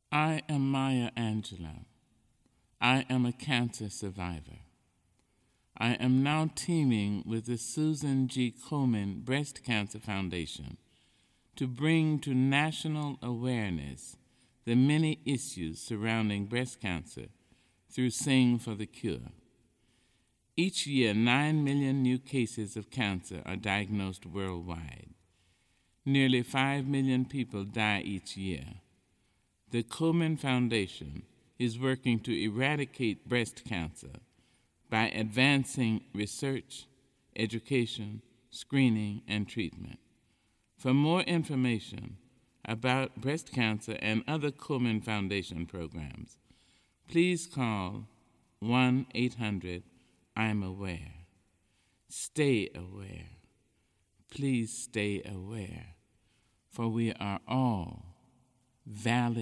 I am Maya Angelou. I am a cancer survivor. I am now teaming with the Susan G. Komen Breast Cancer Foundation to bring to national awareness the many issues surrounding breast cancer through Sing for the Cure. Each year, 9 million new cases of cancer are diagnosed worldwide. Nearly 5 million people die each year. The Komen Foundation is working to eradicate breast cancer by advancing research, education, screening, and treatment. For more information about breast cancer and other Komen Foundation programs, please call 1-800-I'm-AWARE. Stay aware. Please stay aware, for we are all valid